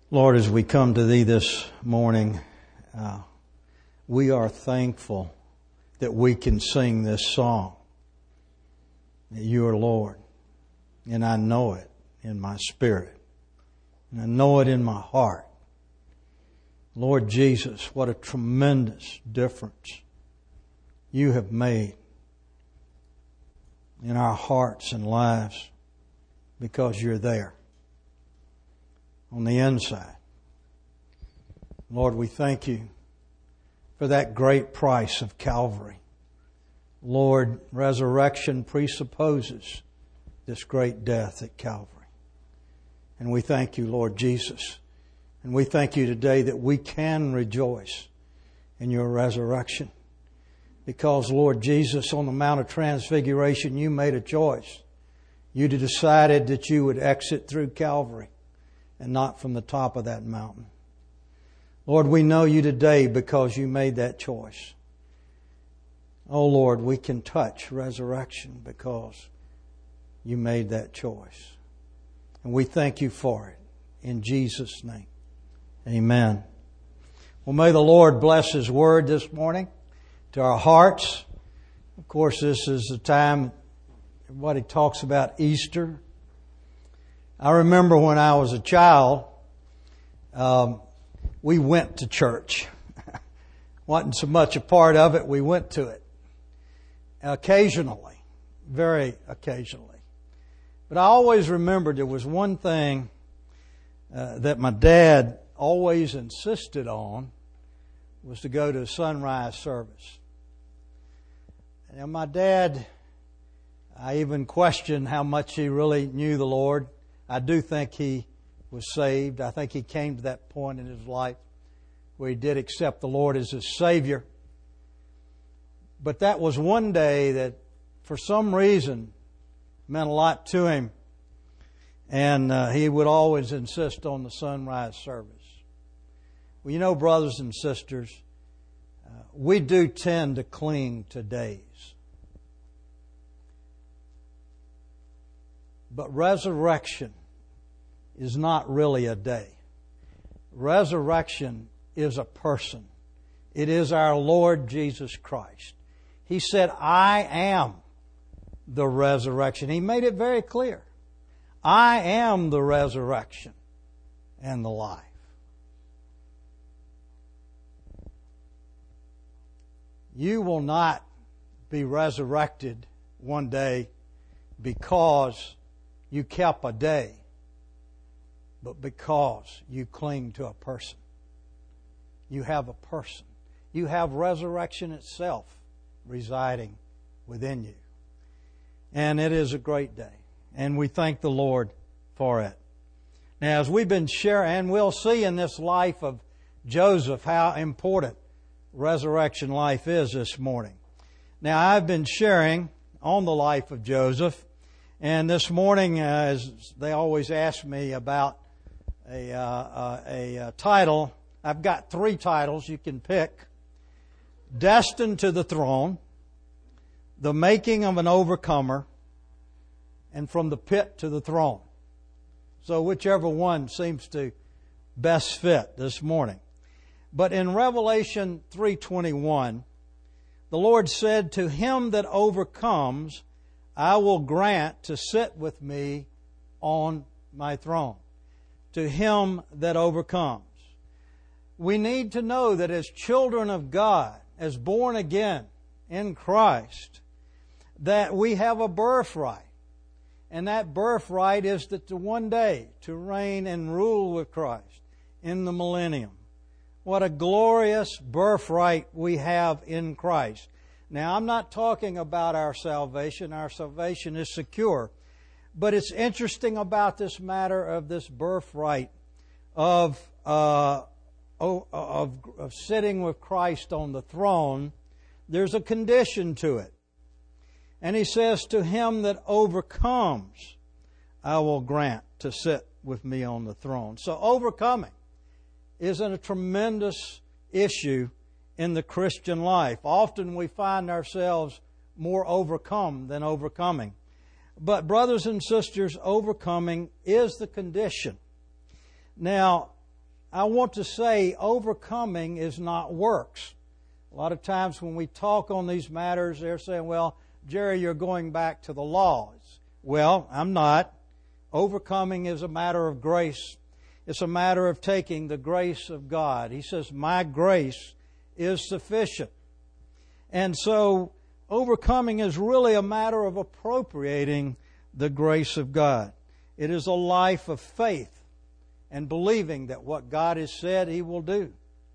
Lord, as we come to Thee this morning, we are thankful that we can sing this song, that You are Lord. And I know it in my spirit. And I know it in my heart. Lord Jesus, what a tremendous difference You have made in our hearts and lives because You're there on the inside. Lord, we thank You for that great price of Calvary. Lord, resurrection presupposes this great death at Calvary. And we thank You, Lord Jesus. And we thank You today that we can rejoice in Your resurrection. Because, Lord Jesus, on the Mount of Transfiguration, You made a choice. You decided that You would exit through Calvary and not from the top of that mountain. Lord, we know You today because You made that choice. Oh Lord, we can touch resurrection because You made that choice. And we thank You for it. In Jesus' name. Amen. Well, may the Lord bless His Word this morning to our hearts. Of course, this is the time everybody talks about Easter. I remember when I was a child, we went to church. Wasn't so much a part of it, we went to it. Occasionally, very occasionally. But I always remembered there was one thing that my dad always insisted on was to go to a sunrise service. And my dad, I even questioned how much he really knew the Lord. I do think he was saved. I think he came to that point in his life where he did accept the Lord as his Savior. But that was one day that, for some reason, meant a lot to him. And he would always insist on the sunrise service. Well, you know, brothers and sisters, we do tend to cling to days. But resurrection is not really a day. Resurrection is a person. It is our Lord Jesus Christ. He said, I am the resurrection. He made it very clear. I am the resurrection and the life. You will not be resurrected one day because you kept a day, but because you cling to a person. You have a person. You have resurrection itself residing within you. And it is a great day. And we thank the Lord for it. Now, as we've been sharing, and we'll see in this life of Joseph how important resurrection life is this morning. Now, I've been sharing on the life of Joseph. And this morning, as they always ask me about a title, I've got 3 titles you can pick. Destined to the Throne, The Making of an Overcomer, and From the Pit to the Throne. So whichever one seems to best fit this morning. But in Revelation 3:21, the Lord said, to him that overcomes, I will grant to sit with me on my throne. To him that overcomes. We need to know that as children of God, as born again in Christ, that we have a birthright. And that birthright is that to one day to reign and rule with Christ in the millennium. What a glorious birthright we have in Christ. Now, I'm not talking about our salvation. Our salvation is secure. But it's interesting about this matter of this birthright of sitting with Christ on the throne. There's a condition to it. And He says, to him that overcomes, I will grant to sit with me on the throne. So overcoming is a tremendous issue in the Christian life. Often we find ourselves more overcome than overcoming. But brothers and sisters, overcoming is the condition. Now, I want to say overcoming is not works. A lot of times when we talk on these matters, they're saying, well, Jerry, you're going back to the laws. Well, I'm not. Overcoming is a matter of grace. It's a matter of taking the grace of God. He says, my grace is sufficient. And so overcoming is really a matter of appropriating the grace of God. It is a life of faith and believing that what God has said He will do.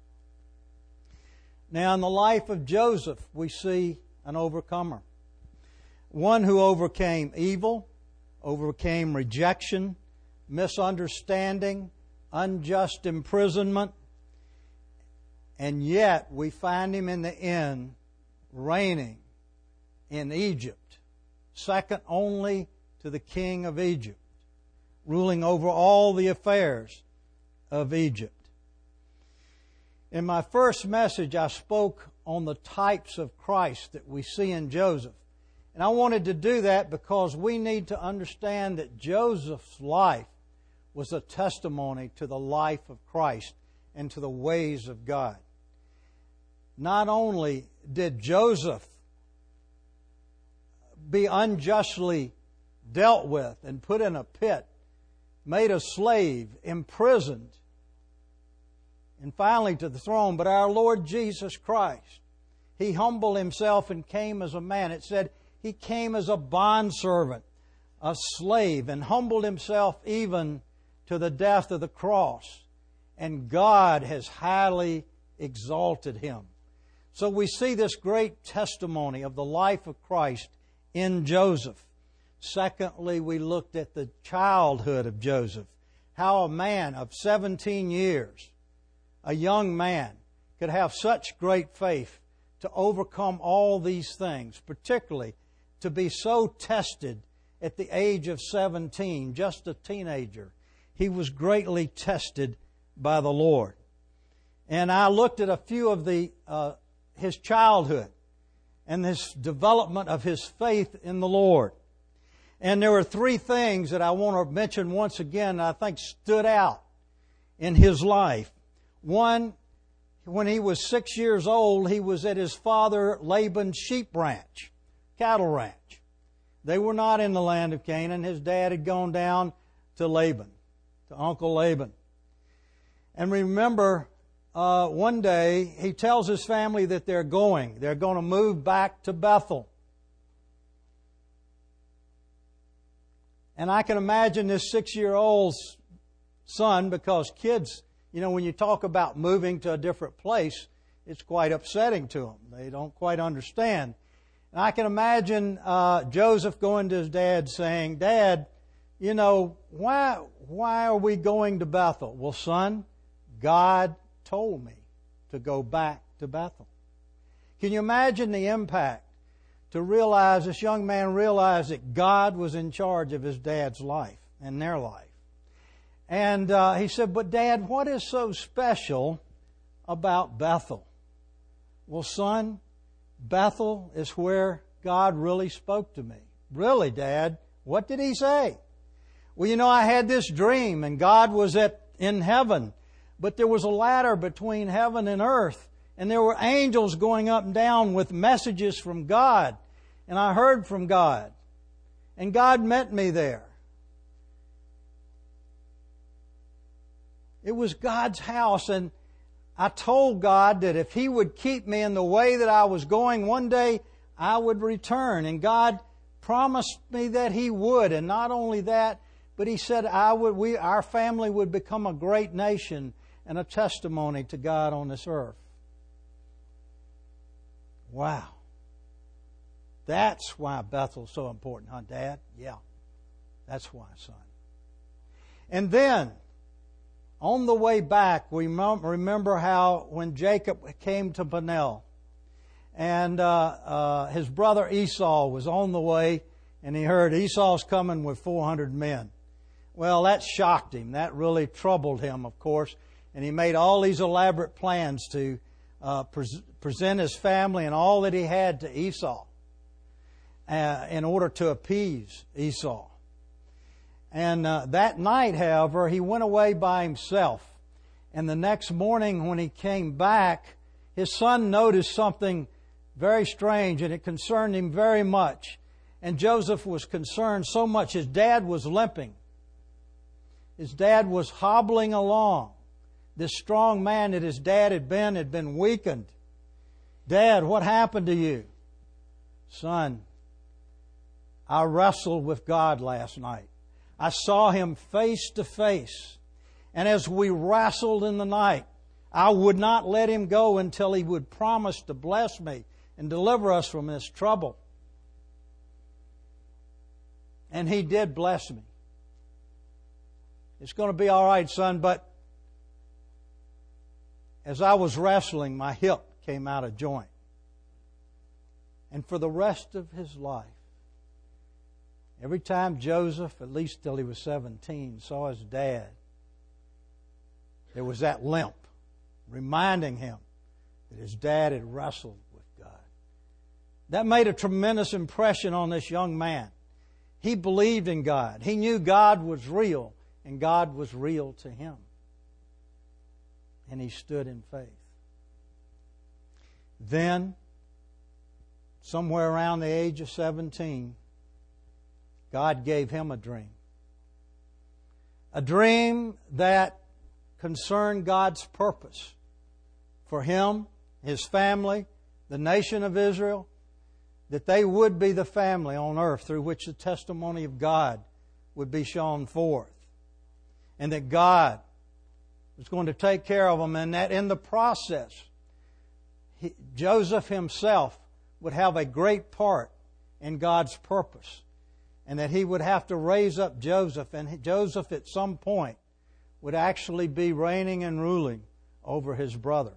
Now, in the life of Joseph, we see an overcomer. One who overcame evil, overcame rejection, misunderstanding, unjust imprisonment, and yet we find him in the end reigning in Egypt, second only to the king of Egypt, ruling over all the affairs of Egypt. In my first message, I spoke on the types of Christ that we see in Joseph. And I wanted to do that because we need to understand that Joseph's life was a testimony to the life of Christ and to the ways of God. Not only did Joseph be unjustly dealt with and put in a pit, made a slave, imprisoned, and finally to the throne, but our Lord Jesus Christ, He humbled Himself and came as a man. It said He came as a bondservant, a slave, and humbled Himself even to the death of the cross. And God has highly exalted Him. So we see this great testimony of the life of Christ in Joseph. Secondly, we looked at the childhood of Joseph. How a man of 17 years, a young man, could have such great faith to overcome all these things, particularly to be so tested at the age of 17, just a teenager. He was greatly tested by the Lord. And I looked at a few of his childhood and this development of his faith in the Lord. And there were three things that I want to mention once again that I think stood out in his life. One, when he was 6 years old, he was at his father Laban's sheep ranch, cattle ranch. They were not in the land of Canaan. His dad had gone down to Laban, to Uncle Laban. And remember, one day he tells his family that they're going to move back to Bethel. And I can imagine this 6-year-old son, because kids, when you talk about moving to a different place, it's quite upsetting to them. They don't quite understand. And I can imagine Joseph going to his dad saying, Dad, why are we going to Bethel? Well, son, God told me to go back to Bethel. Can you imagine the impact to realize, this young man realized that God was in charge of his dad's life and their life. And he said, but Dad, what is so special about Bethel? Well, son, Bethel is where God really spoke to me. Really, Dad? What did He say? Well, I had this dream and God was in heaven, but there was a ladder between heaven and earth, and there were angels going up and down with messages from God. And I heard from God. And God met me there. It was God's house, and I told God that if He would keep me in the way that I was going, one day I would return. And God promised me that He would. And not only that, but He said our family would become a great nation and a testimony to God on this earth. Wow. That's why Bethel's so important, huh, Dad? Yeah, that's why, son. And then, on the way back, we remember how when Jacob came to Peniel, and his brother Esau was on the way, and he heard Esau's coming with 400 men. Well, that shocked him. That really troubled him, of course. And he made all these elaborate plans to present his family and all that he had to Esau in order to appease Esau. And that night, however, he went away by himself. And the next morning when he came back, his son noticed something very strange, and it concerned him very much. And Joseph was concerned so much. His dad was limping. His dad was hobbling along. This strong man that his dad had been weakened. Dad, what happened to you? Son, I wrestled with God last night. I saw Him face to face. And as we wrestled in the night, I would not let Him go until He would promise to bless me and deliver us from this trouble. And He did bless me. It's going to be all right, son, but as I was wrestling, my hip came out of joint. And for the rest of his life, every time Joseph, at least till he was 17, saw his dad, there was that limp, reminding him that his dad had wrestled with God. That made a tremendous impression on this young man. He believed in God. He knew God was real, and God was real to him. And he stood in faith. Then, somewhere around the age of 17, God gave him a dream. A dream that concerned God's purpose for him, his family, the nation of Israel, that they would be the family on earth through which the testimony of God would be shown forth. And that God was going to take care of them, and that in the process, Joseph himself would have a great part in God's purpose. And that he would have to raise up Joseph, and Joseph at some point would actually be reigning and ruling over his brother.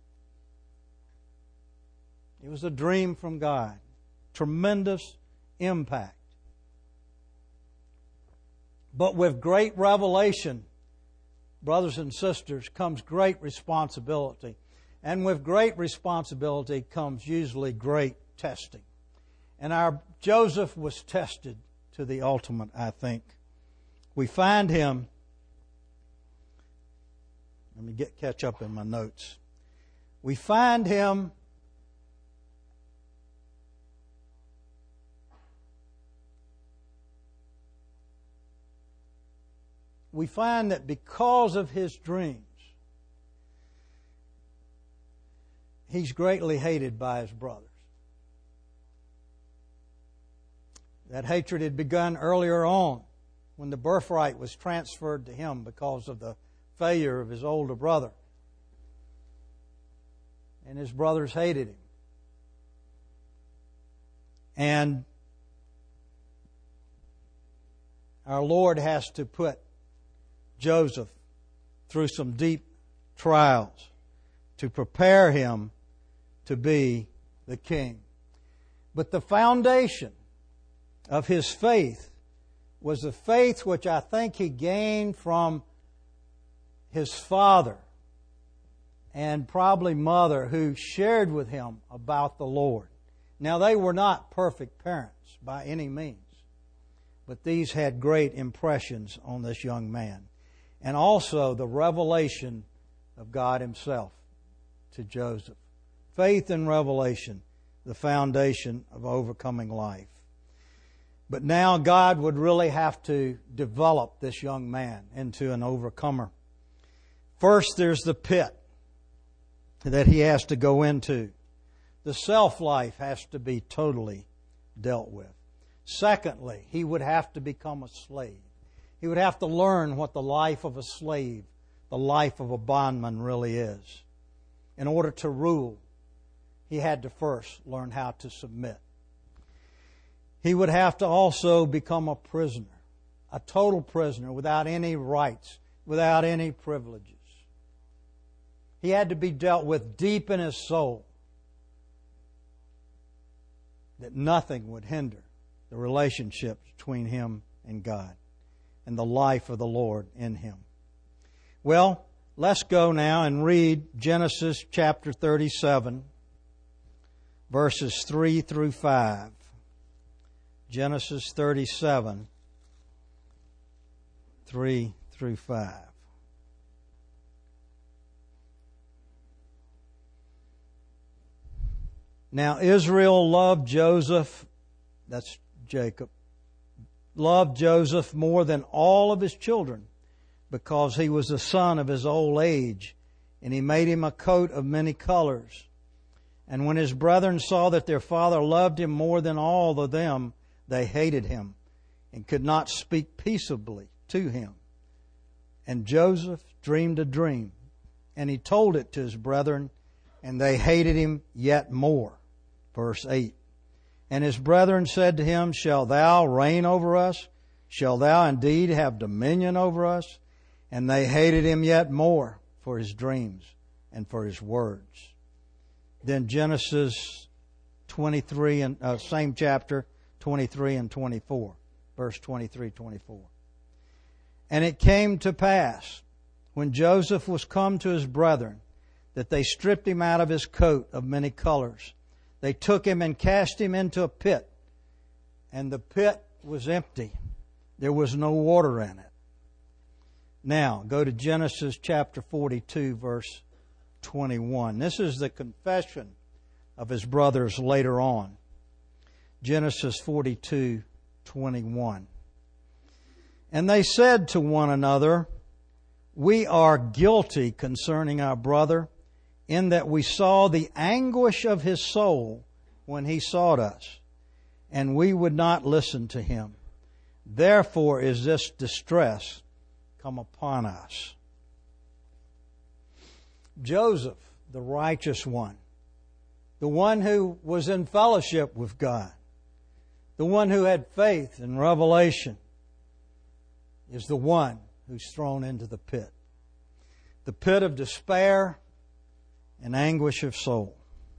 It was a dream from God. Tremendous impact. But with great revelation, brothers and sisters, comes great responsibility. And with great responsibility comes usually great testing. And our Joseph was tested to the ultimate, I think. We find him. Let me catch up in my notes. We find him we find that because of his dreams, he's greatly hated by his brothers. That hatred had begun earlier on when the birthright was transferred to him because of the failure of his older brother. And his brothers hated him. And our Lord has to put Joseph through some deep trials to prepare him to be the king. But the foundation of his faith was the faith which I think he gained from his father and probably mother, who shared with him about the Lord. Now, they were not perfect parents by any means, but these had great impressions on this young man. And also the revelation of God Himself to Joseph. Faith and revelation, the foundation of overcoming life. But now God would really have to develop this young man into an overcomer. First, there's the pit that he has to go into. The self-life has to be totally dealt with. Secondly, he would have to become a slave. He would have to learn what the life of a slave, the life of a bondman really is. In order to rule, he had to first learn how to submit. He would have to also become a prisoner, a total prisoner without any rights, without any privileges. He had to be dealt with deep in his soul, that nothing would hinder the relationship between him and God and the life of the Lord in him. Well, let's go now and read Genesis chapter 37, verses 3 through 5. Genesis 37, 3 through 5. Now Israel loved Joseph, that's Jacob, loved Joseph more than all of his children, because he was the son of his old age, and he made him a coat of many colors. And when his brethren saw that their father loved him more than all of them, they hated him and could not speak peaceably to him. And Joseph dreamed a dream, and he told it to his brethren, and they hated him yet more. Verse 8. And his brethren said to him, Shalt thou reign over us? Shalt thou indeed have dominion over us? And they hated him yet more for his dreams and for his words. Then Genesis 23, and same chapter, 23 and 24. Verse 23, 24. And it came to pass, when Joseph was come to his brethren, that they stripped him out of his coat of many colors. They took him and cast him into a pit, and the pit was empty. There was no water in it. Now, go to Genesis chapter 42, verse 21. This is the confession of his brothers later on. Genesis 42, 21. And they said to one another, We are guilty concerning our brother, in that we saw the anguish of his soul when he sought us, and we would not listen to him. Therefore is this distress come upon us. Joseph, the righteous one, the one who was in fellowship with God, the one who had faith and revelation, is the one who's thrown into the pit of despair and anguish of soul.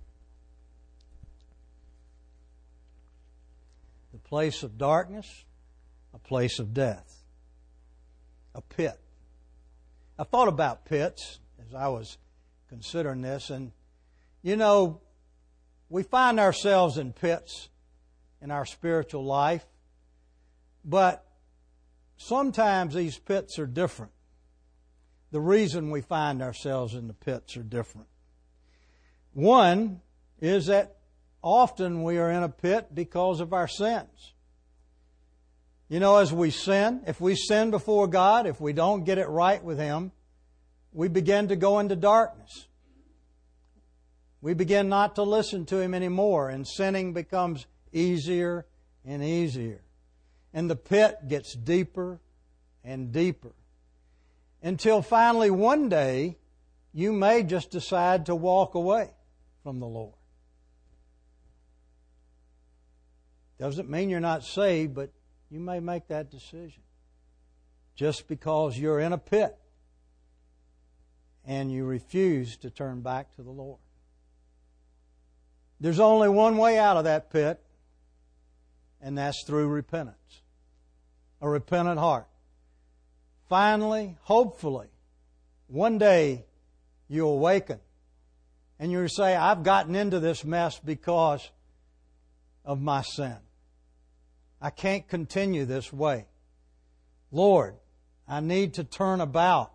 The place of darkness, a place of death, a pit. I thought about pits as I was considering this, and you know, we find ourselves in pits in our spiritual life, but sometimes these pits are different. The reason we find ourselves in the pits are different. One is that often we are in a pit because of our sins. You know, as we sin, if we sin before God, if we don't get it right with Him, we begin to go into darkness. We begin not to listen to Him anymore, and sinning becomes easier and easier. And the pit gets deeper and deeper. Until finally one day, you may just decide to walk away from the Lord. Doesn't mean you're not saved, but you may make that decision. Just because you're in a pit and you refuse to turn back to the Lord. There's only one way out of that pit, and that's through repentance. A repentant heart. Finally, hopefully, one day you'll awaken and you'll say, I've gotten into this mess because of my sin. I can't continue this way. Lord, I need to turn about.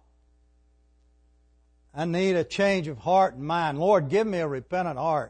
I need a change of heart and mind. Lord, give me a repentant heart.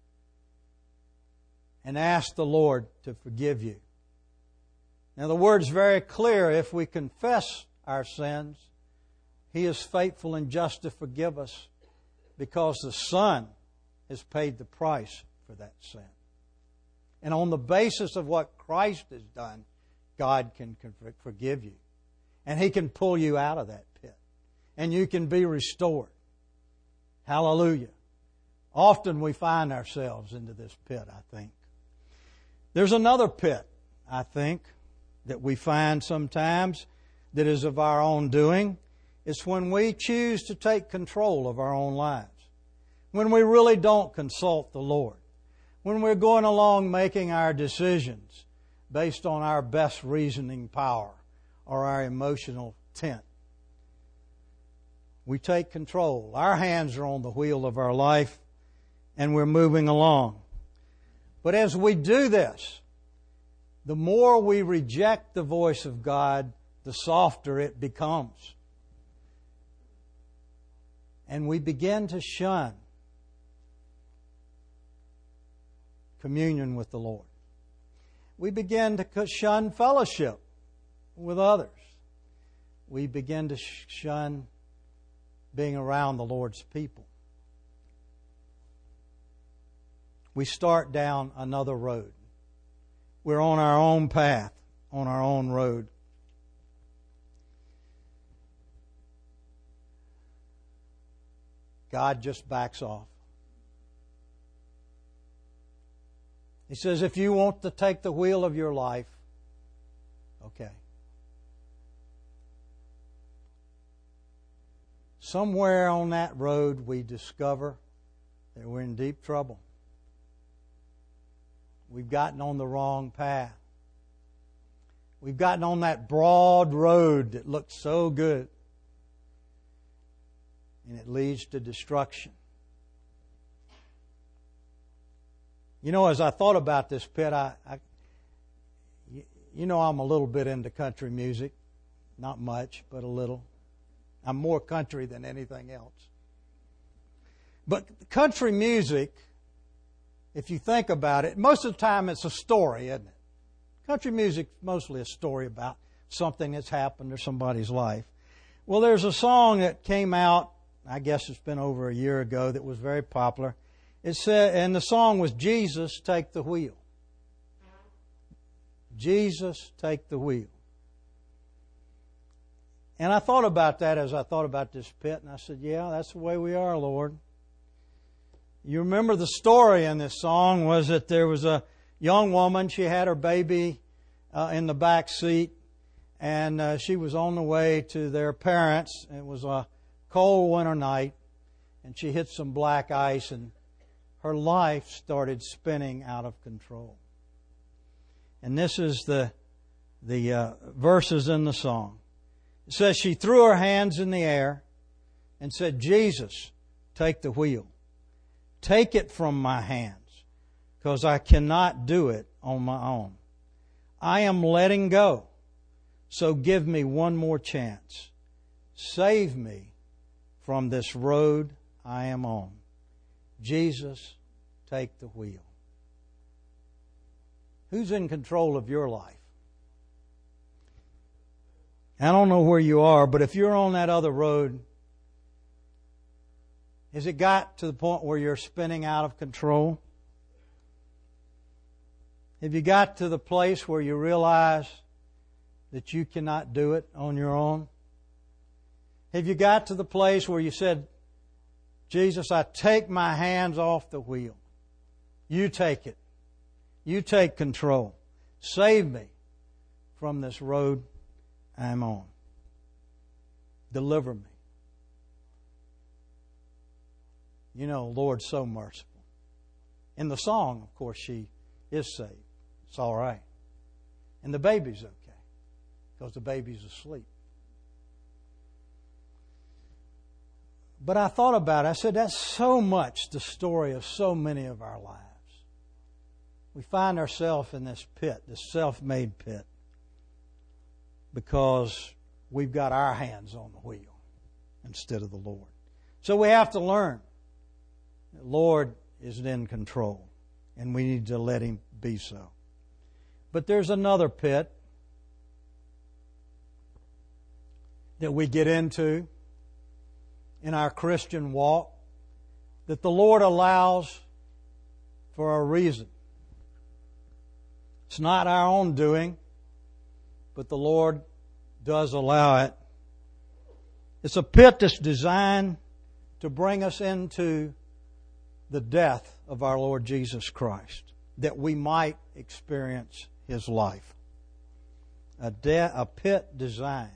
And ask the Lord to forgive you. Now the word's very clear. If we confess our sins, He is faithful and just to forgive us, because the Son has paid the price for that sin. And on the basis of what Christ has done, God can forgive you. And He can pull you out of that pit. And you can be restored. Hallelujah. Often we find ourselves into this pit, I think. There's another pit, I think, that we find sometimes that is of our own doing. It's when we choose to take control of our own lives. When we really don't consult the Lord. When we're going along making our decisions based on our best reasoning power or our emotional tent. We take control. Our hands are on the wheel of our life and we're moving along. But as we do this, the more we reject the voice of God, the softer it becomes. And we begin to shun communion with the Lord. We begin to shun fellowship with others. We begin to shun being around the Lord's people. We start down another road. We're on our own path, on our own road. God just backs off. He says, if you want to take the wheel of your life, okay. Somewhere on that road we discover that we're in deep trouble. We've gotten on the wrong path. We've gotten on that broad road that looks so good. And it leads to destruction. You know, as I thought about this pit, you know I'm a little bit into country music. Not much, but a little. I'm more country than anything else. But country music, if you think about it, most of the time it's a story, isn't it? Country music is mostly a story about something that's happened or somebody's life. Well, there's a song that came out, I guess it's been over a year ago, that was very popular. It said, and the song was Jesus, Take the Wheel. Jesus, take the wheel. And I thought about that as I thought about this pit, and I said, yeah, that's the way we are, Lord. You remember the story in this song was that there was a young woman, she had her baby in the back seat, and she was on the way to their parents. It was a cold winter night, and she hit some black ice, and her life started spinning out of control. And this is the verses in the song. It says, she threw her hands in the air and said, Jesus, take the wheel. Take it from my hands, because I cannot do it on my own. I am letting go, so give me one more chance. Save me from this road I am on. Jesus, take the wheel. Who's in control of your life? I don't know where you are, but if you're on that other road, has it got to the point where you're spinning out of control? Have you got to the place where you realize that you cannot do it on your own? Have you got to the place where you said, Jesus, I take my hands off the wheel. You take it. You take control. Save me from this road I'm on. Deliver me. You know, Lord's so merciful. In the song, of course, she is saved. It's all right. And the baby's okay, because the baby's asleep. But I thought about it. I said, that's so much the story of so many of our lives. We find ourselves in this pit, this self-made pit, because we've got our hands on the wheel instead of the Lord. So we have to learn that the Lord is in control, and we need to let Him be so. But there's another pit that we get into in our Christian walk that the Lord allows for a reason. It's not our own doing, but the Lord does allow it. It's a pit that's designed to bring us into the death of our Lord Jesus Christ, that we might experience His life. A pit designed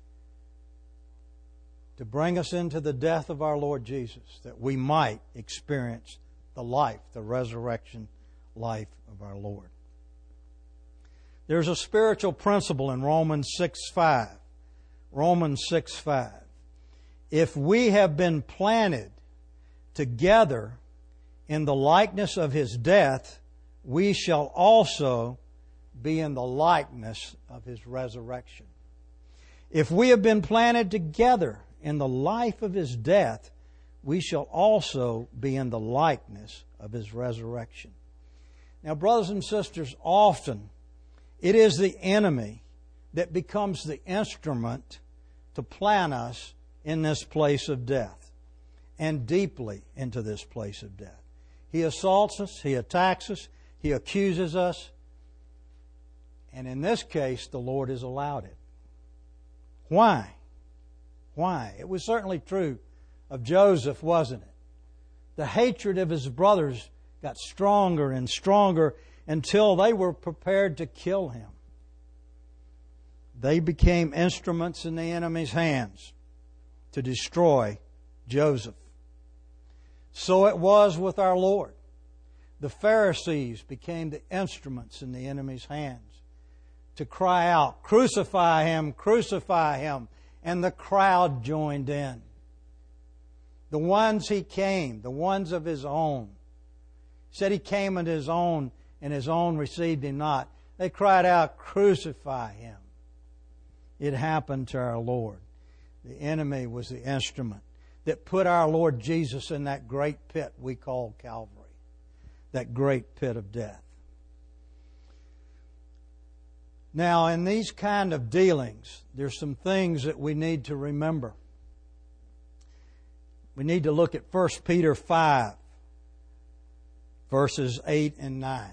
to bring us into the death of our Lord Jesus, that we might experience the life, the resurrection life of our Lord. There's a spiritual principle in Romans 6:5. Romans 6:5. If we have been planted together in the likeness of His death, we shall also be in the likeness of His resurrection. If we have been planted together in the life of His death, we shall also be in the likeness of His resurrection. Now, brothers and sisters, often it is the enemy that becomes the instrument to plant us in this place of death and deeply into this place of death. He assaults us, he attacks us, he accuses us, and in this case, the Lord has allowed it. Why? Why? It was certainly true of Joseph, wasn't it? The hatred of his brothers got stronger and stronger until they were prepared to kill him. They became instruments in the enemy's hands to destroy Joseph. So it was with our Lord. The Pharisees became the instruments in the enemy's hands to cry out, "Crucify Him, crucify Him." And the crowd joined in. The ones He came, the ones of His own. He said He came unto His own, and His own received Him not. They cried out, "Crucify Him." It happened to our Lord. The enemy was the instrument that put our Lord Jesus in that great pit we call Calvary. That great pit of death. Now, in these kind of dealings, there's some things that we need to remember. We need to look at 1 Peter 5, verses 8 and 9.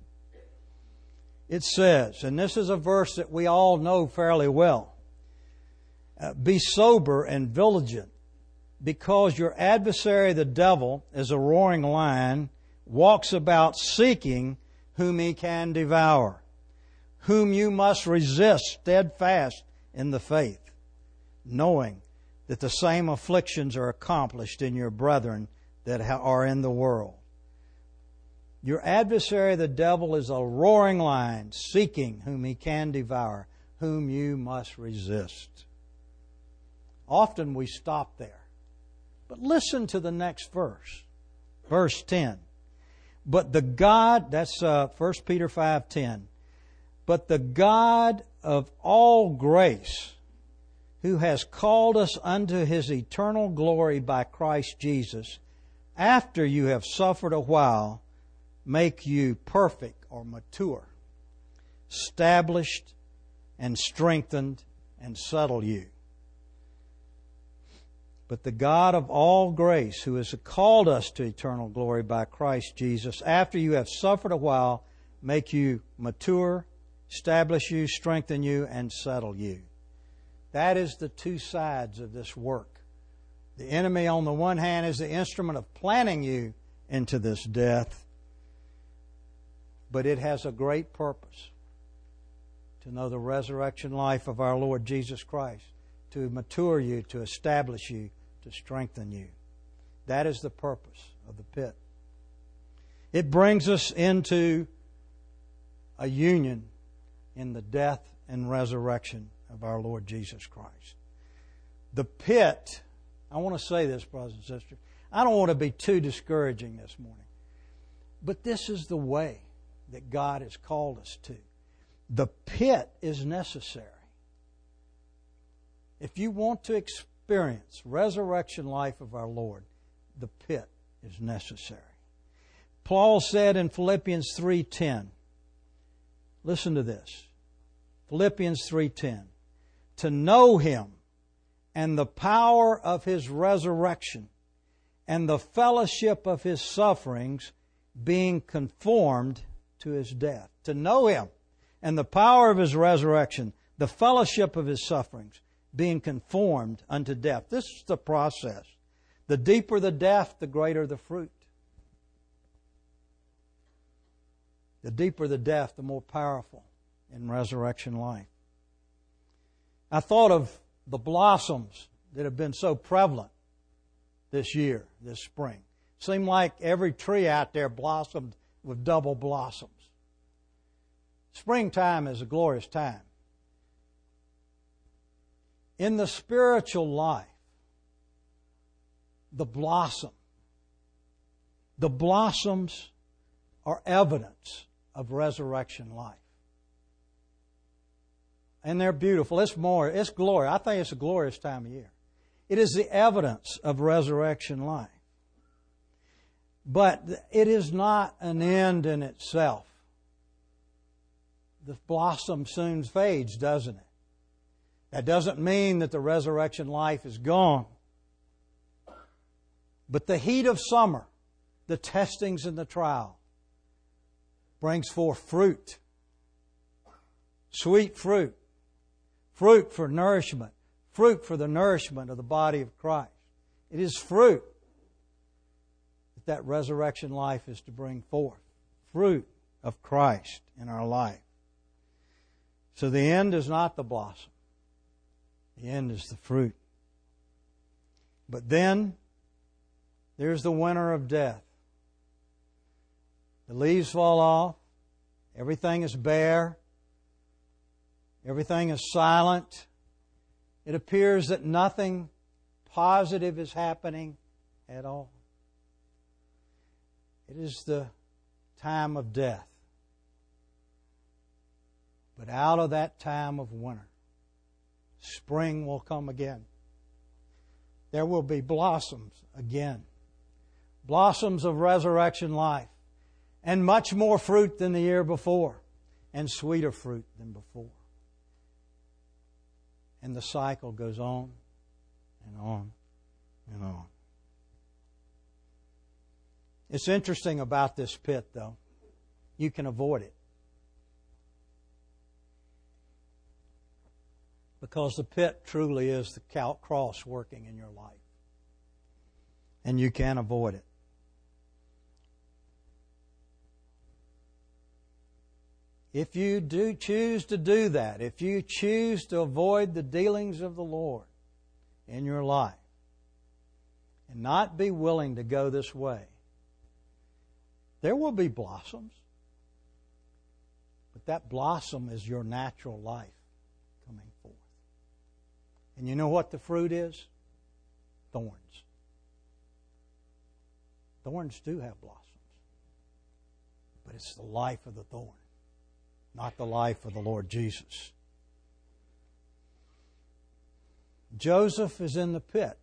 It says, and this is a verse that we all know fairly well, "Be sober and vigilant, because your adversary the devil, as a roaring lion, walks about seeking whom he can devour, whom you must resist steadfast in the faith, knowing that the same afflictions are accomplished in your brethren that are in the world." Your adversary, the devil, is a roaring lion, seeking whom he can devour, whom you must resist. Often we stop there. But listen to the next verse. Verse 10. But the God, that's 1 Peter 5:10. But the God of all grace, who has called us unto His eternal glory by Christ Jesus, after you have suffered a while, make you perfect or mature, established and strengthened and settle you. But the God of all grace, who has called us to eternal glory by Christ Jesus, after you have suffered a while, make you mature, establish you, strengthen you, and settle you. That is the two sides of this work. The enemy, on the one hand, is the instrument of planting you into this death, but it has a great purpose: to know the resurrection life of our Lord Jesus Christ, to mature you, to establish you, to strengthen you. That is the purpose of the pit. It brings us into a union in the death and resurrection of our Lord Jesus Christ. The pit, I want to say this, brothers and sisters, I don't want to be too discouraging this morning, but this is the way that God has called us to. The pit is necessary. If you want to experience resurrection life of our Lord, the pit is necessary. Paul said in Philippians 3:10, listen to this. Philippians 3:10. To know Him and the power of His resurrection and the fellowship of His sufferings, being conformed to His death. To know Him and the power of His resurrection, the fellowship of His sufferings, being conformed unto death. This is the process. The deeper the death, the greater the fruit. The deeper the death, the more powerful in resurrection life. I thought of the blossoms that have been so prevalent this year, this spring. It seemed like every tree out there blossomed with double blossoms. Springtime is a glorious time. In the spiritual life, the blossoms are evidence of resurrection life. And they're beautiful. It's glory. I think it's a glorious time of year. It is the evidence of resurrection life. But it is not an end in itself. The blossom soon fades, doesn't it? That doesn't mean that the resurrection life is gone. But the heat of summer, the testings and the trial, brings forth fruit. Sweet fruit. Fruit for nourishment. Fruit for the nourishment of the body of Christ. It is fruit that resurrection life is to bring forth. Fruit of Christ in our life. So the end is not the blossom. The end is the fruit. But then, there's the winter of death. The leaves fall off. Everything is bare. Everything is silent. It appears that nothing positive is happening at all. It is the time of death. But out of that time of winter, spring will come again. There will be blossoms again. Blossoms of resurrection life. And much more fruit than the year before. And sweeter fruit than before. And the cycle goes on and on and on. It's interesting about this pit, though. You can avoid it. Because the pit truly is the cross working in your life. And you can avoid it. If you do choose to do that, if you choose to avoid the dealings of the Lord in your life, and not be willing to go this way, there will be blossoms. But that blossom is your natural life coming forth. And you know what the fruit is? Thorns. Thorns do have blossoms. But it's the life of the thorn, not the life of the Lord Jesus. Joseph is in the pit.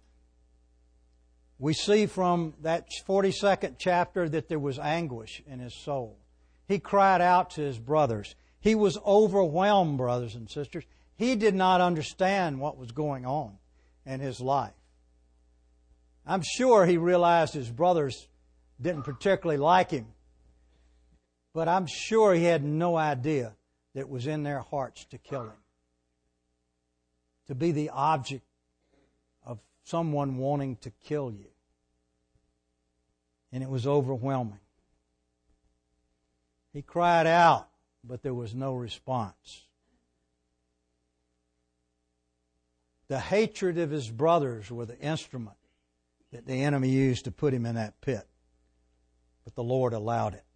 We see from that 42nd chapter that there was anguish in his soul. He cried out to his brothers. He was overwhelmed, brothers and sisters. He did not understand what was going on in his life. I'm sure he realized his brothers didn't particularly like him. But I'm sure he had no idea that it was in their hearts to kill him. To be the object of someone wanting to kill you. And it was overwhelming. He cried out, but there was no response. The hatred of his brothers were the instrument that the enemy used to put him in that pit. But the Lord allowed it.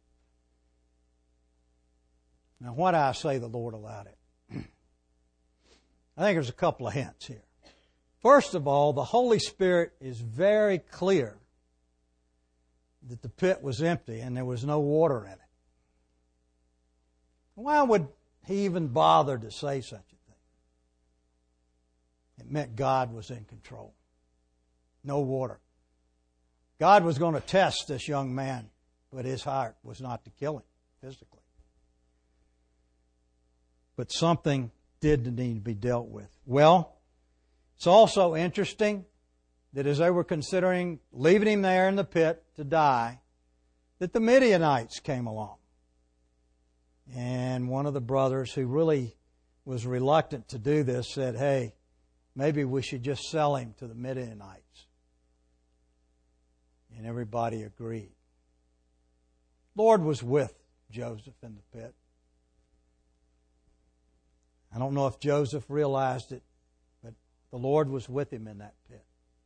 Now, why do I say the Lord allowed it? I think there's a couple of hints here. First of all, the Holy Spirit is very clear that the pit was empty and there was no water in it. Why would he even bother to say such a thing? It meant God was in control. No water. God was going to test this young man, but his heart was not to kill him physically. But something did need to be dealt with. Well, it's also interesting that as they were considering leaving him there in the pit to die, that the Midianites came along. And one of the brothers who really was reluctant to do this said, hey, maybe we should just sell him to the Midianites. And everybody agreed. Lord was with Joseph in the pit. I don't know if Joseph realized it, but the Lord was with him in that pit.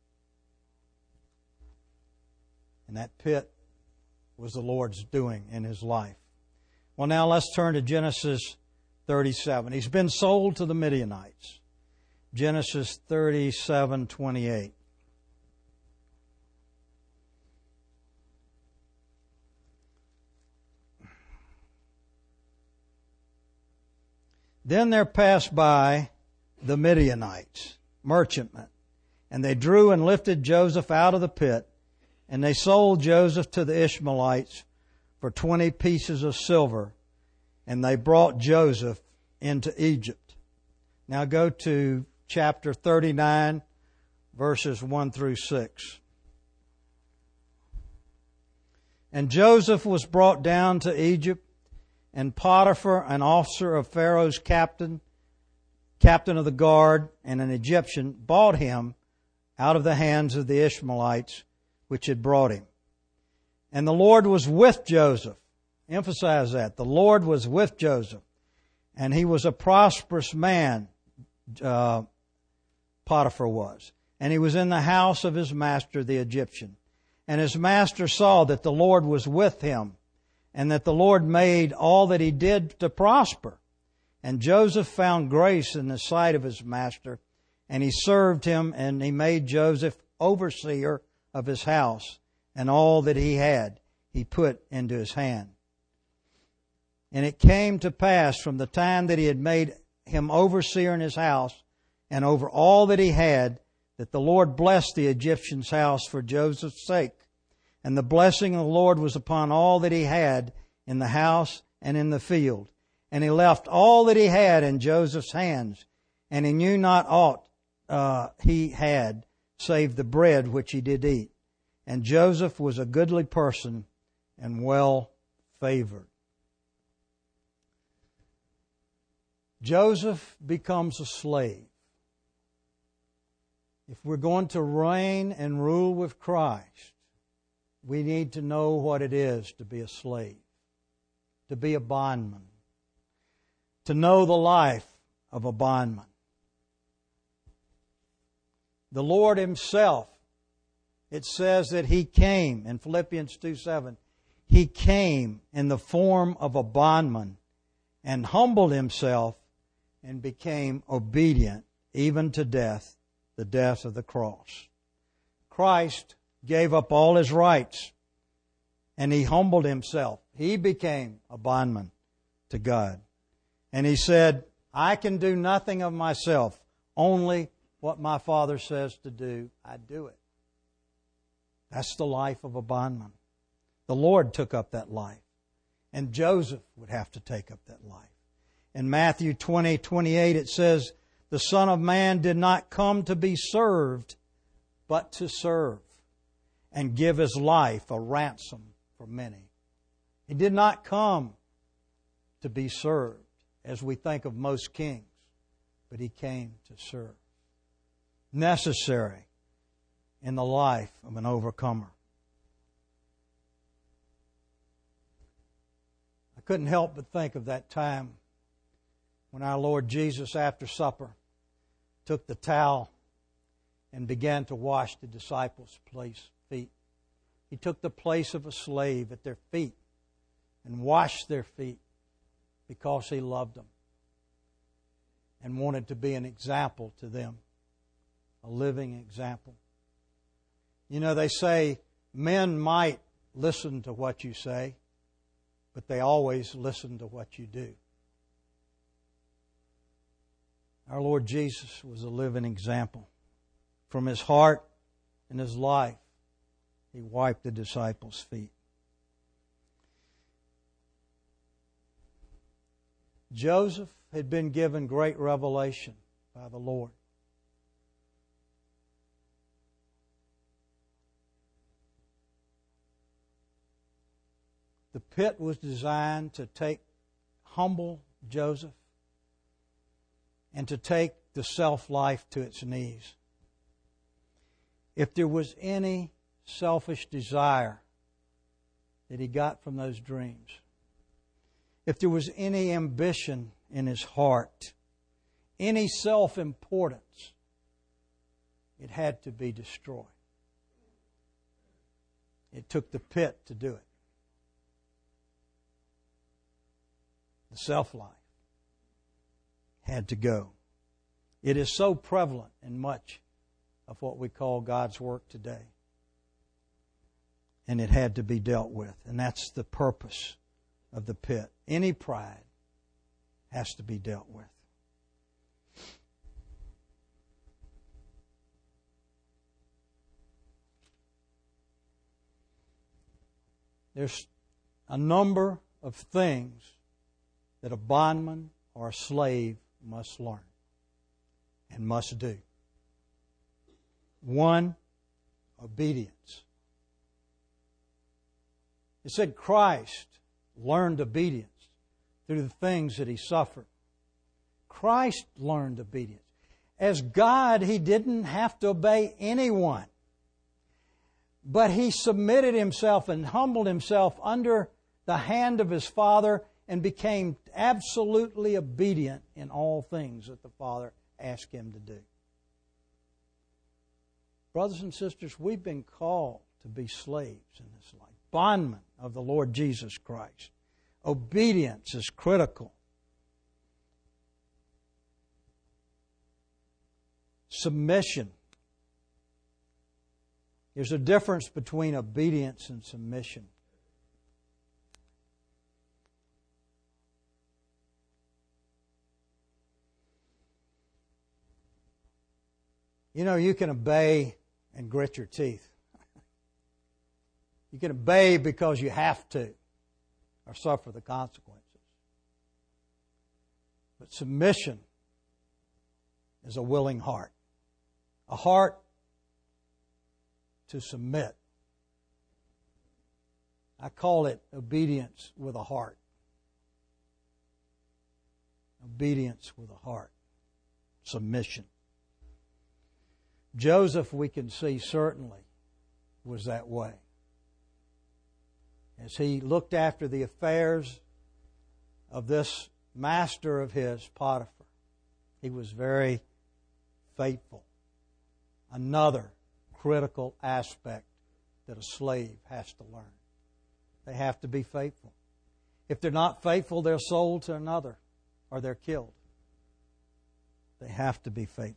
And that pit was the Lord's doing in his life. Well, now let's turn to Genesis 37. He's been sold to the Midianites. Genesis 37:28. Then there passed by the Midianites, merchantmen, and they drew and lifted Joseph out of the pit And they sold Joseph to the Ishmaelites for 20 pieces of silver, and they brought Joseph into Egypt. Now go to chapter 39, verses 1 through 6. And Joseph was brought down to Egypt, and Potiphar, an officer of Pharaoh's captain of the guard, and an Egyptian, bought him out of the hands of the Ishmaelites, which had brought him. And the Lord was with Joseph. Emphasize that. The Lord was with Joseph. And he was a prosperous man, Potiphar was. And he was in the house of his master, the Egyptian. And his master saw that the Lord was with him, and that the Lord made all that he did to prosper. And Joseph found grace in the sight of his master, and he served him, and he made Joseph overseer of his house, and all that he had he put into his hand. And it came to pass from the time that he had made him overseer in his house, and over all that he had, that the Lord blessed the Egyptian's house for Joseph's sake. And the blessing of the Lord was upon all that he had in the house and in the field. And he left all that he had in Joseph's hands, and he knew not aught he had, save the bread which he did eat. And Joseph was a goodly person and well favored. Joseph becomes a slave. If we're going to reign and rule with Christ, we need to know what it is to be a slave, to be a bondman, to know the life of a bondman. The Lord Himself, it says that He came, in Philippians 2:7, He came in the form of a bondman and humbled Himself and became obedient even to death, the death of the cross. Christ gave up all His rights and He humbled Himself. He became a bondman to God. And He said, I can do nothing of myself, only what my Father says to do, I do it. That's the life of a bondman. The Lord took up that life, and Joseph would have to take up that life. In Matthew 20:28 it says, the Son of Man did not come to be served, but to serve and give His life a ransom for many. He did not come to be served, as we think of most kings, but He came to serve. Necessary in the life of an overcomer. I couldn't help but think of that time when our Lord Jesus, after supper, took the towel and began to wash the disciples' feet. He took the place of a slave at their feet and washed their feet because He loved them and wanted to be an example to them, a living example. You know, they say men might listen to what you say, but they always listen to what you do. Our Lord Jesus was a living example. From His heart and His life, He wiped the disciples' feet. Joseph had been given great revelation by the Lord. The pit was designed to humble Joseph and to take the self-life to its knees. If there was any selfish desire that he got from those dreams, if there was any ambition in his heart, any self-importance, it had to be destroyed. It took the pit to do it. The self-life had to go. It is so prevalent in much of what we call God's work today. And it had to be dealt with. And that's the purpose of the pit. Any pride has to be dealt with. There's a number of things that a bondman or a slave must learn and must do. One, obedience. It said Christ learned obedience through the things that He suffered. Christ learned obedience. As God, He didn't have to obey anyone. But He submitted Himself and humbled Himself under the hand of His Father and became absolutely obedient in all things that the Father asked Him to do. Brothers and sisters, we've been called to be slaves in this life, bondmen of the Lord Jesus Christ. Obedience is critical. Submission. There's a difference between obedience and submission. You know, you can obey and grit your teeth. You can obey because you have to or suffer the consequences. But submission is a willing heart. A heart to submit. I call it obedience with a heart. Obedience with a heart. Submission. Joseph, we can see, certainly was that way. As he looked after the affairs of this master of his, Potiphar, he was very faithful. Another critical aspect that a slave has to learn. They have to be faithful. If they're not faithful, they're sold to another or they're killed. They have to be faithful.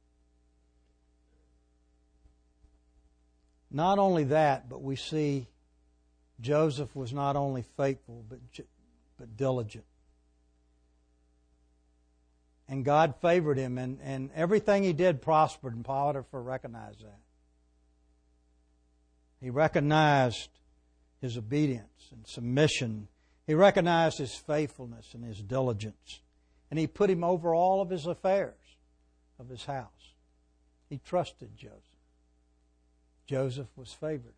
Not only that, but we see Joseph was not only faithful, but diligent. And God favored him, and everything he did prospered, and Potiphar recognized that. He recognized his obedience and submission. He recognized his faithfulness and his diligence. And he put him over all of his affairs of his house. He trusted Joseph. Joseph was favored.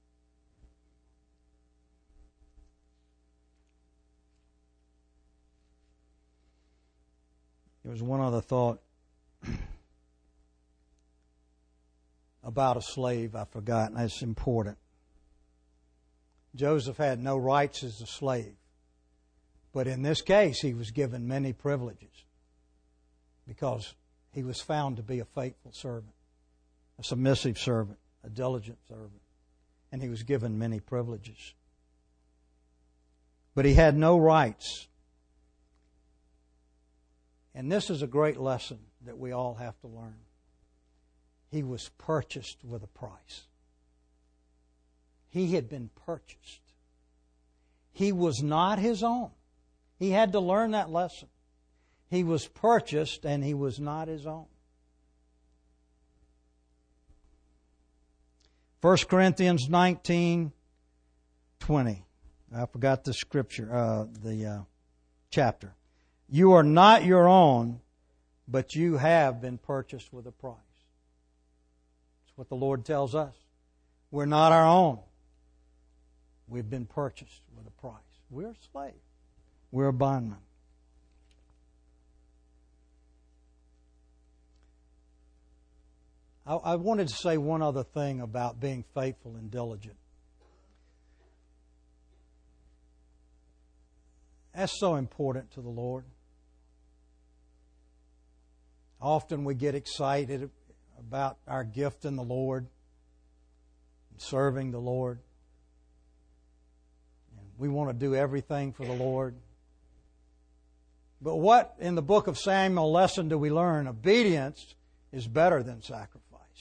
There was one other thought about a slave I forgot, and that's important. Joseph had no rights as a slave, but in this case he was given many privileges because he was found to be a faithful servant, a submissive servant, a diligent servant, and he was given many privileges. But he had no rights. And this is a great lesson that we all have to learn. He was purchased with a price. He had been purchased. He was not his own. He had to learn that lesson. He was purchased and he was not his own. 1 Corinthians 19:20. I forgot the scripture, the chapter. You are not your own, but you have been purchased with a price. That's what the Lord tells us. We're not our own. We've been purchased with a price. We're a slave. We're a bondman. I wanted to say one other thing about being faithful and diligent. That's so important to the Lord. Often we get excited about our gift in the Lord, and serving the Lord. And we want to do everything for the Lord. But what in the book of Samuel lesson do we learn? Obedience is better than sacrifice.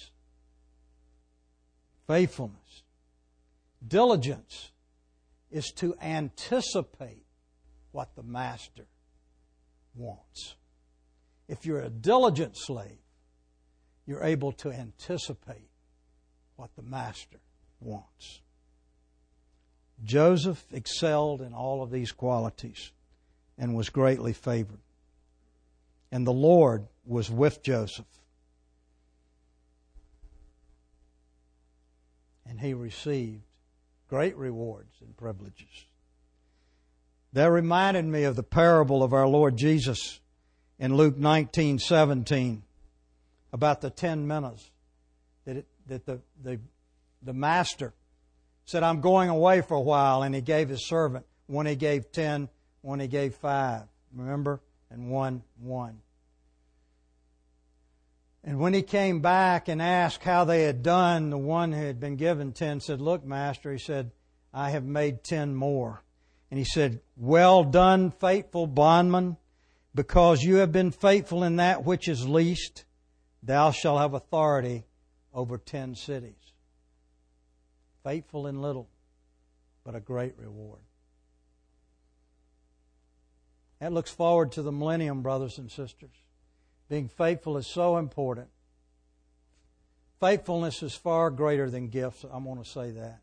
Faithfulness. Diligence is to anticipate what the master wants. If you're a diligent slave, you're able to anticipate what the master wants. Joseph excelled in all of these qualities and was greatly favored. And the Lord was with Joseph. And he received great rewards and privileges. That reminded me of the parable of our Lord Jesus in Luke 19:17 about the 10 minas. That the master said, I'm going away for a while, and he gave his servant. One he gave 10, one he gave 5. Remember? And one. And when he came back and asked how they had done, the one who had been given 10 said, look, master, he said, I have made 10 more. And he said, well done, faithful bondman, because you have been faithful in that which is least, thou shalt have authority over 10 cities. Faithful in little, but a great reward. That looks forward to the millennium, brothers and sisters. Being faithful is so important. Faithfulness is far greater than gifts. I want to say that.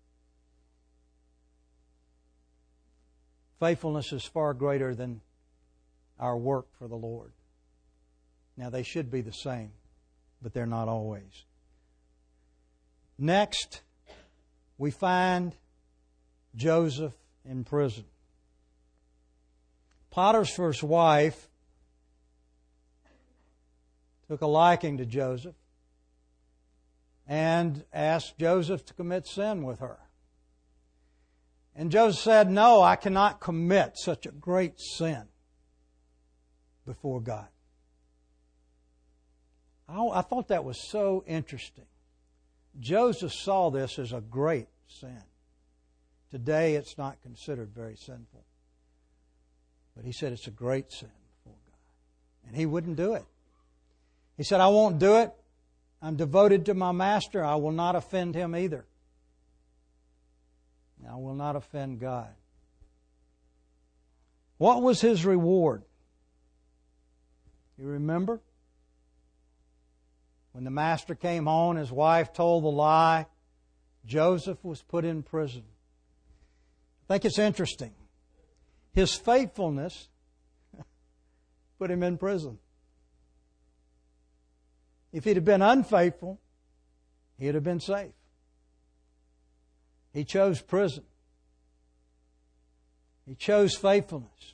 Faithfulness is far greater than our work for the Lord. Now, they should be the same, but they're not always. Next, we find Joseph in prison. Potiphar's wife took a liking to Joseph and asked Joseph to commit sin with her. And Joseph said, no, I cannot commit such a great sin before God. I thought that was so interesting. Joseph saw this as a great sin. Today it's not considered very sinful. But he said it's a great sin before God. And he wouldn't do it. He said, I won't do it. I'm devoted to my master. I will not offend him either. I will not offend God. What was his reward? You remember? When the master came home, his wife told the lie. Joseph was put in prison. I think it's interesting. His faithfulness put him in prison. If he'd have been unfaithful, he'd have been safe. He chose prison. He chose faithfulness.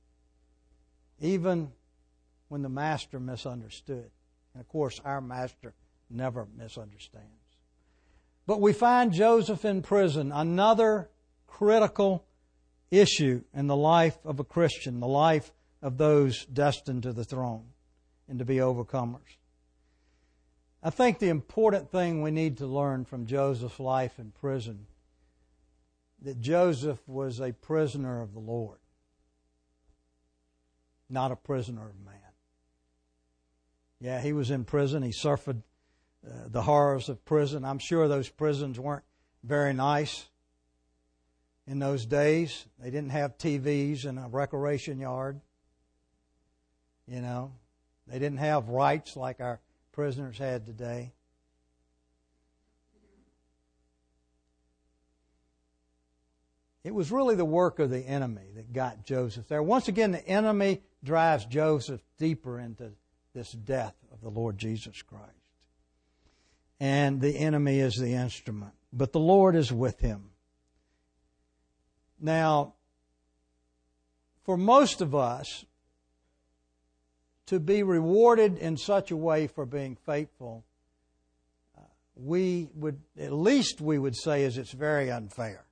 Even when the master misunderstood. And of course, our master never misunderstands. But we find Joseph in prison, another critical issue in the life of a Christian, the life of those destined to the throne and to be overcomers. I think the important thing we need to learn from Joseph's life in prison, that Joseph was a prisoner of the Lord, not a prisoner of man. Yeah, he was in prison. He suffered the horrors of prison. I'm sure those prisons weren't very nice in those days. They didn't have TVs in a recreation yard. You know, they didn't have rights like our prisoners had today. It was really the work of the enemy that got Joseph there. Once again, the enemy drives Joseph deeper into this death of the Lord Jesus Christ. And the enemy is the instrument. But the Lord is with him. Now, for most of us, to be rewarded in such a way for being faithful, we would say is it's very unfair.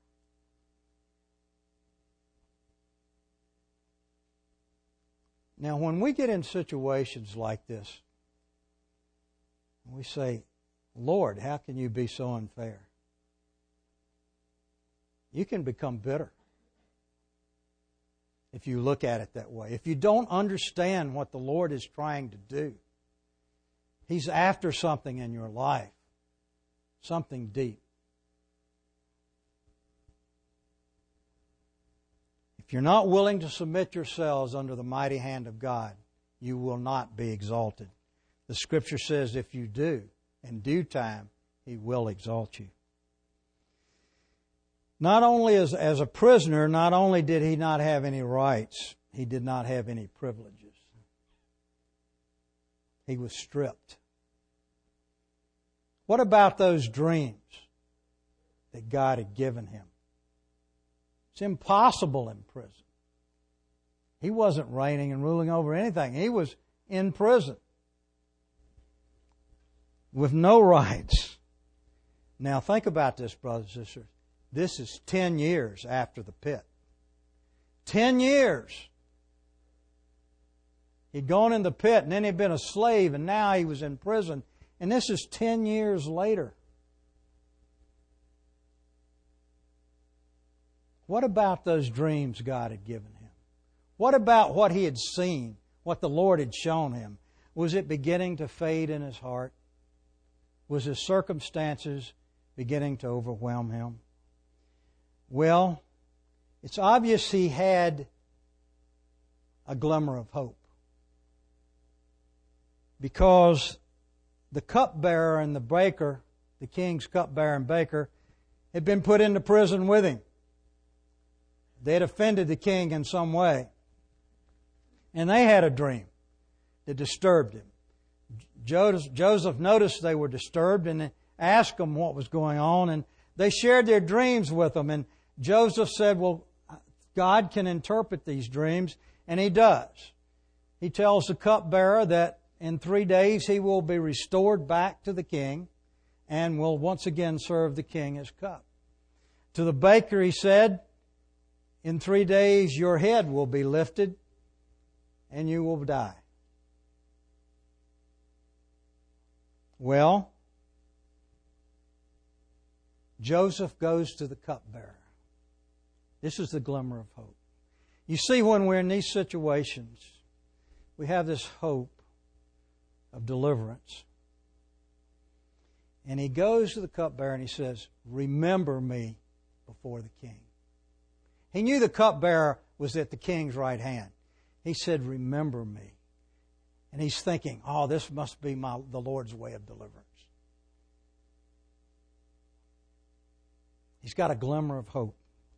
Now, when we get in situations like this, we say, Lord, how can you be so unfair? You can become bitter if you look at it that way. If you don't understand what the Lord is trying to do, He's after something in your life, something deep. If you're not willing to submit yourselves under the mighty hand of God, you will not be exalted. The Scripture says if you do, in due time, He will exalt you. Not only as a prisoner, not only did he not have any rights, he did not have any privileges. He was stripped. What about those dreams that God had given him? It's impossible in prison. He wasn't reigning and ruling over anything. He was in prison with no rights. Now think about this, brothers and sisters. This is 10 years after the pit. 10 years. He'd gone in the pit and then he'd been a slave and now he was in prison. And this is 10 years later. What about those dreams God had given him? What about what he had seen, what the Lord had shown him? Was it beginning to fade in his heart? Was his circumstances beginning to overwhelm him? Well, it's obvious he had a glimmer of hope. Because the cupbearer and the baker, the king's cupbearer and baker, had been put into prison with him. They had offended the king in some way. And they had a dream that disturbed him. Joseph noticed they were disturbed and asked them what was going on. And they shared their dreams with them. And Joseph said, well, God can interpret these dreams. And He does. He tells the cupbearer that in 3 days he will be restored back to the king and will once again serve the king his cup. To the baker he said, in 3 days your head will be lifted and you will die. Well, Joseph goes to the cupbearer. This is the glimmer of hope. You see, when we're in these situations, we have this hope of deliverance. And he goes to the cupbearer and he says, remember me before the king. He knew the cupbearer was at the king's right hand. He said, remember me. And he's thinking, oh, this must be the Lord's way of deliverance. He's got a glimmer of hope.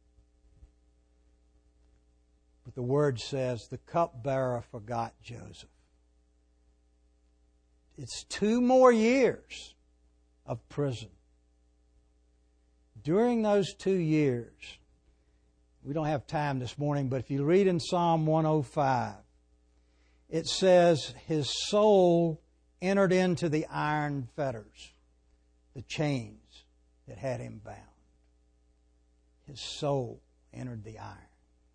But the Word says the cupbearer forgot Joseph. It's 2 more years of prison. During those 2 years, we don't have time this morning, but if you read in Psalm 105, it says his soul entered into the iron fetters, the chains that had him bound. His soul entered the iron.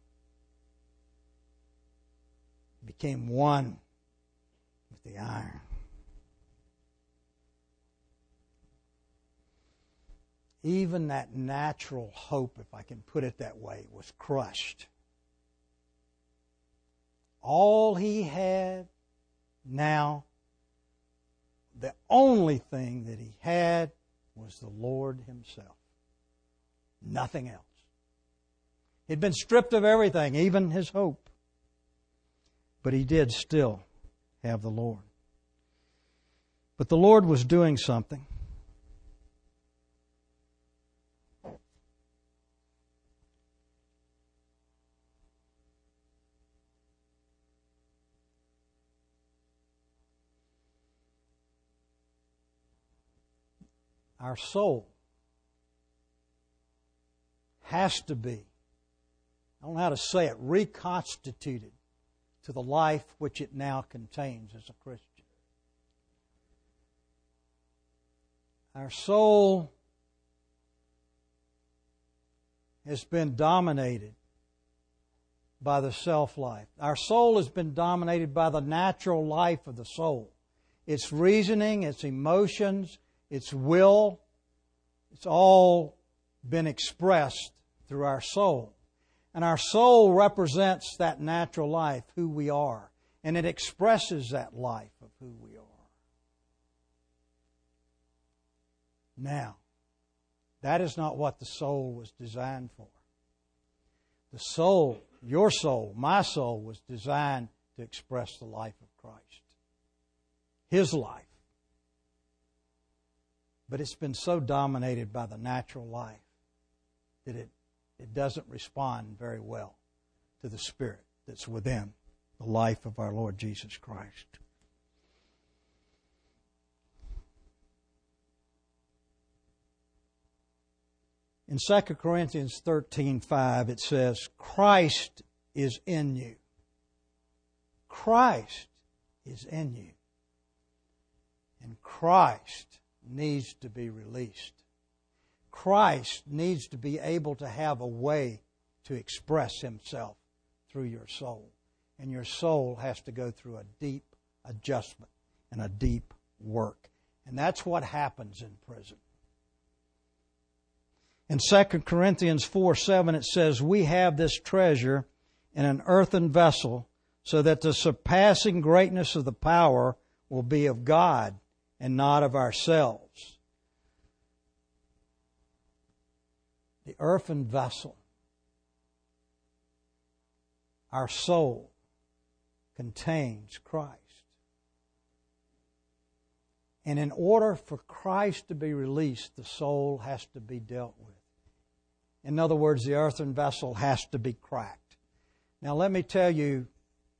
Became one with the iron. Even that natural hope, if I can put it that way, was crushed. All he had now, the only thing that he had was the Lord Himself. Nothing else. He'd been stripped of everything, even his hope. But he did still have the Lord. But the Lord was doing something. Our soul has to be, I don't know how to say it, reconstituted to the life which it now contains as a Christian. Our soul has been dominated by the self-life. Our soul has been dominated by the natural life of the soul. Its reasoning, its emotions, its will, it's all been expressed through our soul. And our soul represents that natural life, who we are. And it expresses that life of who we are. Now, that is not what the soul was designed for. The soul, your soul, my soul, was designed to express the life of Christ. His life. But it's been so dominated by the natural life that it it doesn't respond very well to the Spirit that's within the life of our Lord Jesus Christ. In 2 Corinthians 13:5, it says, Christ is in you. Christ is in you. And Christ needs to be released. Christ needs to be able to have a way to express Himself through your soul. And your soul has to go through a deep adjustment and a deep work. And that's what happens in prison. In 2 Corinthians 4:7 it says, we have this treasure in an earthen vessel, so that the surpassing greatness of the power will be of God and not of ourselves. The earthen vessel, our soul, contains Christ. And in order for Christ to be released, the soul has to be dealt with. In other words, the earthen vessel has to be cracked. Now let me tell you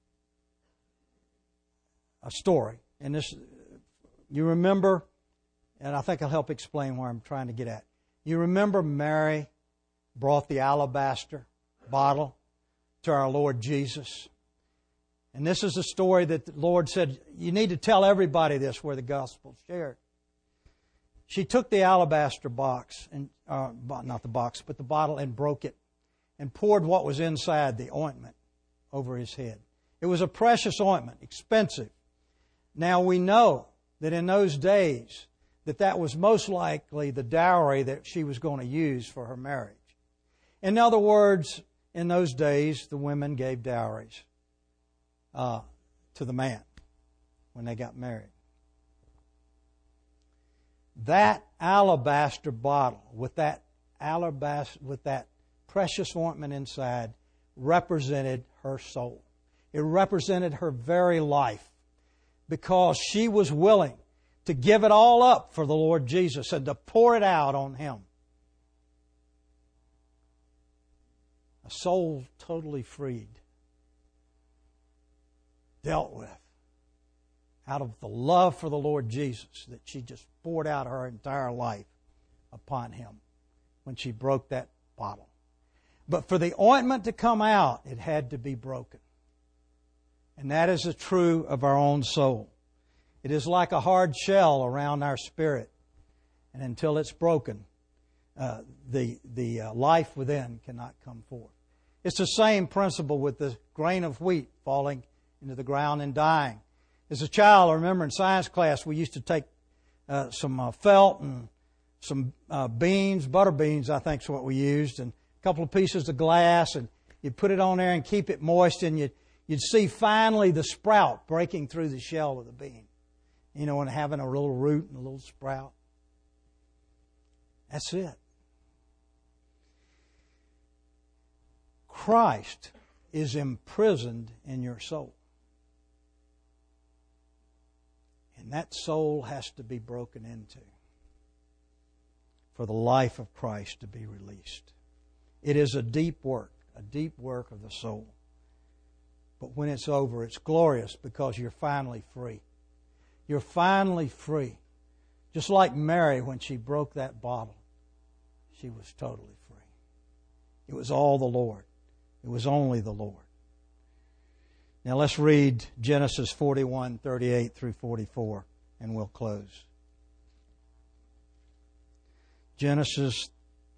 a story. And this, you remember, and I think I'll help explain where I'm trying to get at. You remember Mary brought the alabaster bottle to our Lord Jesus. And this is a story that the Lord said, you need to tell everybody this where the gospel's shared. She took the alabaster box, and not the box, but the bottle, and broke it and poured what was inside, the ointment, over His head. It was a precious ointment, expensive. Now we know that in those days that was most likely the dowry that she was going to use for her marriage. In other words, in those days, the women gave dowries to the man when they got married. That alabaster bottle with that precious ointment inside represented her soul. It represented her very life, because she was willing to give it all up for the Lord Jesus and to pour it out on Him. A soul totally freed, dealt with, out of the love for the Lord Jesus, that she just poured out her entire life upon Him when she broke that bottle. But for the ointment to come out, it had to be broken. And that is true of our own soul. It is like a hard shell around our spirit. And until it's broken, the life within cannot come forth. It's the same principle with the grain of wheat falling into the ground and dying. As a child, I remember in science class, we used to take some felt and some beans, butter beans, I think is what we used, and a couple of pieces of glass, and you'd put it on there and keep it moist, and you'd see finally the sprout breaking through the shell of the bean. You know, and having a little root and a little sprout. That's it. Christ is imprisoned in your soul. And that soul has to be broken into for the life of Christ to be released. It is a deep work of the soul. But when it's over, it's glorious because you're finally free. You're finally free. Just like Mary, when she broke that bottle, she was totally free. It was all the Lord. It was only the Lord. Now let's read Genesis 41:38 through 44, and we'll close. Genesis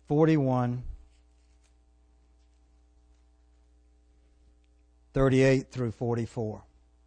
41:38 through 44.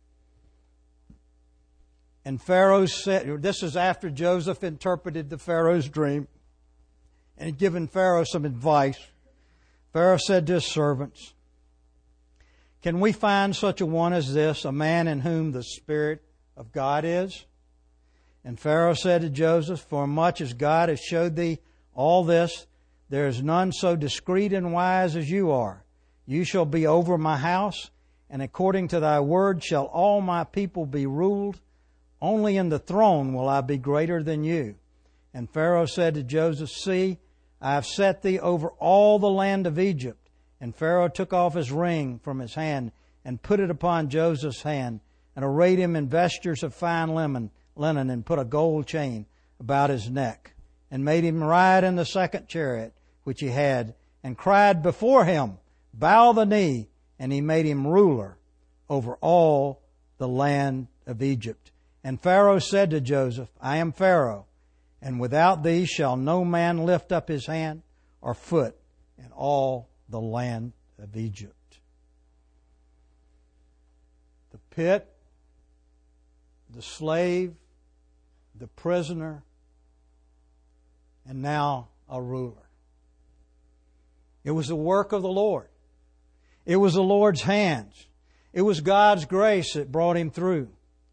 And Pharaoh said, this is after Joseph interpreted the Pharaoh's dream and had given Pharaoh some advice. Pharaoh said to his servants, "Can we find such a one as this, a man in whom the Spirit of God is?" And Pharaoh said to Joseph, "For much as God has showed thee all this, there is none so discreet and wise as you are. You shall be over my house, and according to thy word shall all my people be ruled. Only in the throne will I be greater than you." And Pharaoh said to Joseph, "See, I have set thee over all the land of Egypt. And Pharaoh took off his ring from his hand and put it upon Joseph's hand, and arrayed him in vestures of fine linen, and put a gold chain about his neck, and made him ride in the second chariot which he had, and cried before him, Bow the knee, and he made him ruler over all the land of Egypt. And Pharaoh said to Joseph, I am Pharaoh, and without thee shall no man lift up his hand or foot in all the land of Egypt. The pit, the slave, the prisoner, and now a ruler. It was the work of the Lord. It was the Lord's hands. It was God's grace that brought him through.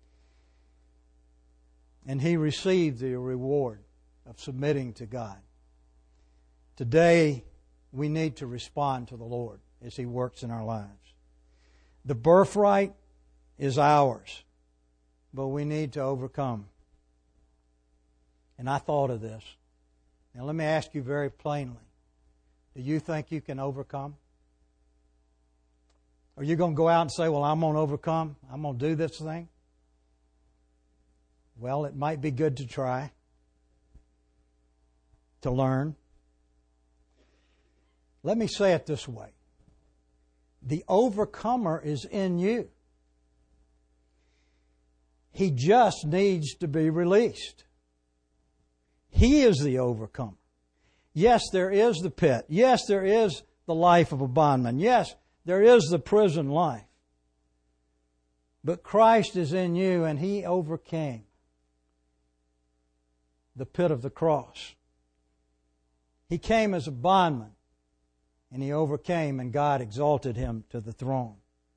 And he received the reward of submitting to God. Today, we need to respond to the Lord as He works in our lives. The birthright is ours, but we need to overcome. And I thought of this. Now let me ask you very plainly. Do you think you can overcome? Are you going to go out and say, well, I'm going to overcome? I'm going to do this thing? Well, it might be good to try, to learn. Let me say it this way. The overcomer is in you. He just needs to be released. He is the overcomer. Yes, there is the pit. Yes, there is the life of a bondman. Yes, there is the prison life. But Christ is in you, and He overcame the pit of the cross. He came as a bondman, and He overcame, and God exalted Him to the throne.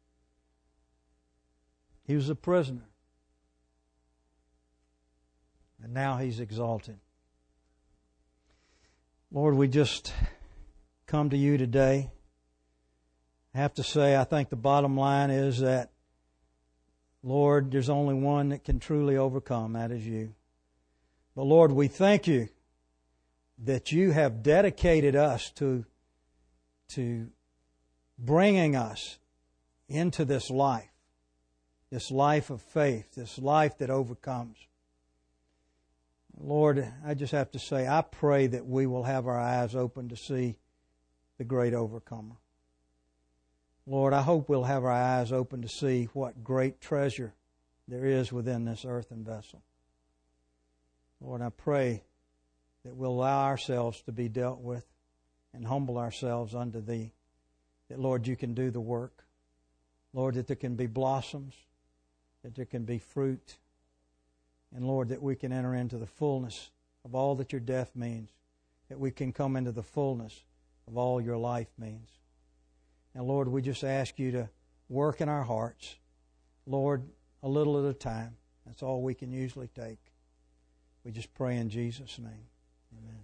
He was a prisoner, and now He's exalted. Lord, we just come to You today. I have to say, I think the bottom line is that, Lord, there's only one that can truly overcome. That is You. But Lord, we thank You that You have dedicated us to bringing us into this life of faith, this life that overcomes. Lord, I just have to say, I pray that we will have our eyes open to see the great overcomer. Lord, I hope we'll have our eyes open to see what great treasure there is within this earthen vessel. Lord, I pray that we'll allow ourselves to be dealt with and humble ourselves unto Thee. That, Lord, You can do the work. Lord, that there can be blossoms, that there can be fruit. And, Lord, that we can enter into the fullness of all that Your death means. That we can come into the fullness of all Your life means. Now, Lord, we just ask You to work in our hearts. Lord, a little at a time. That's all we can usually take. We just pray in Jesus' name. Amen.